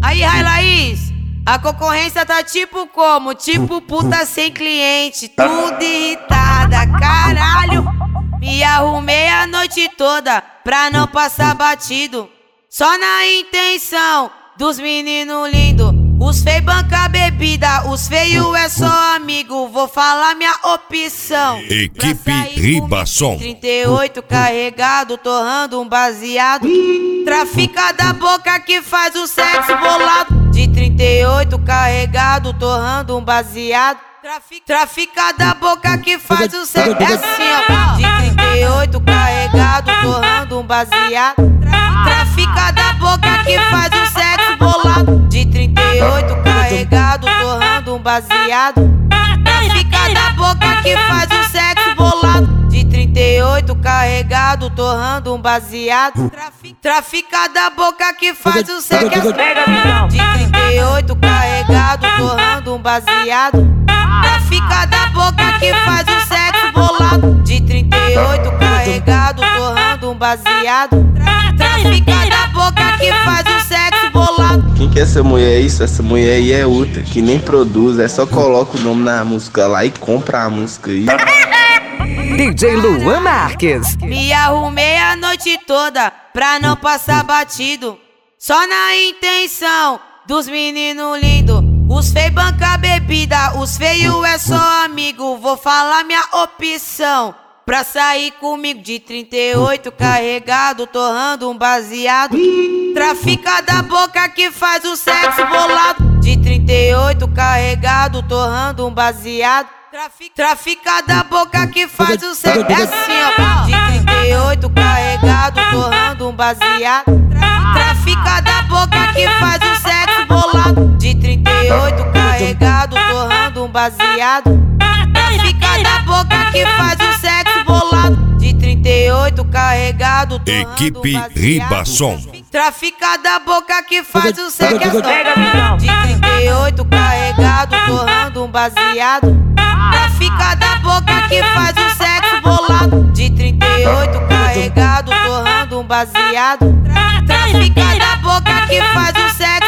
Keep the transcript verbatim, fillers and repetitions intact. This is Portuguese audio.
Aí, Rai Laís, a concorrência tá tipo como? Tipo puta sem cliente, tudo irritada, caralho. Me arrumei a noite toda pra não passar batido, só na intenção dos meninos lindos. Os feios banca bebida, os feios é só amigo. Vou falar minha opção. Equipe Ribasson. trinta e oito carregado, torrando um baseado. Trafica da boca que faz o sexo bolado. De trinta e oito carregado, torrando um baseado. Trafica da boca que faz o sexo. É assim, ó. De trinta e oito carregado, torrando um baseado. Trafica da boca que faz o sexo bolado. De trinta e oito carregado, torrando um baseado. Trafica da boca que faz o sexo bolado. De trinta e oito carregado, torrando um baseado. Trafica da boca que faz o sexo. De trinta e oito carregado, torrando um baseado. Trafica da boca que faz o sexo bolado. De trinta e oito carregado, torrando um baseado. Trafica da boca que faz o sexo bolado. Quem que é essa mulher? Isso, essa mulher aí é outra, que nem produz, é só coloca o nome na música lá e compra a música aí. D J Luan Marques. Me arrumei a noite toda pra não passar batido, só na intenção dos meninos lindos. Os feios banca bebida, os feios é só amigo. Vou falar minha opção pra sair comigo. De trinta e oito carregado, torrando um baseado. Trafica da boca que faz o sexo bolado. De trinta e oito carregado, torrando um baseado. Trafica da boca que faz o sexo. É assim, ó. De trinta e oito carregado, torrando um baseado. Trafica da boca que faz o sexo bolado. De trinta e oito carregado, torrando um baseado. Trafica da boca que faz o sexo bolado. De trinta e oito carregado, torrando Equipe um baseado. Ribasson. Trafica da boca que faz o sexo. De trinta e oito carregado, torrando um baseado. Trafica da boca que faz o sexo bolado. De trinta e oito carregado, torrando um baseado. Trafica da boca que faz o sexo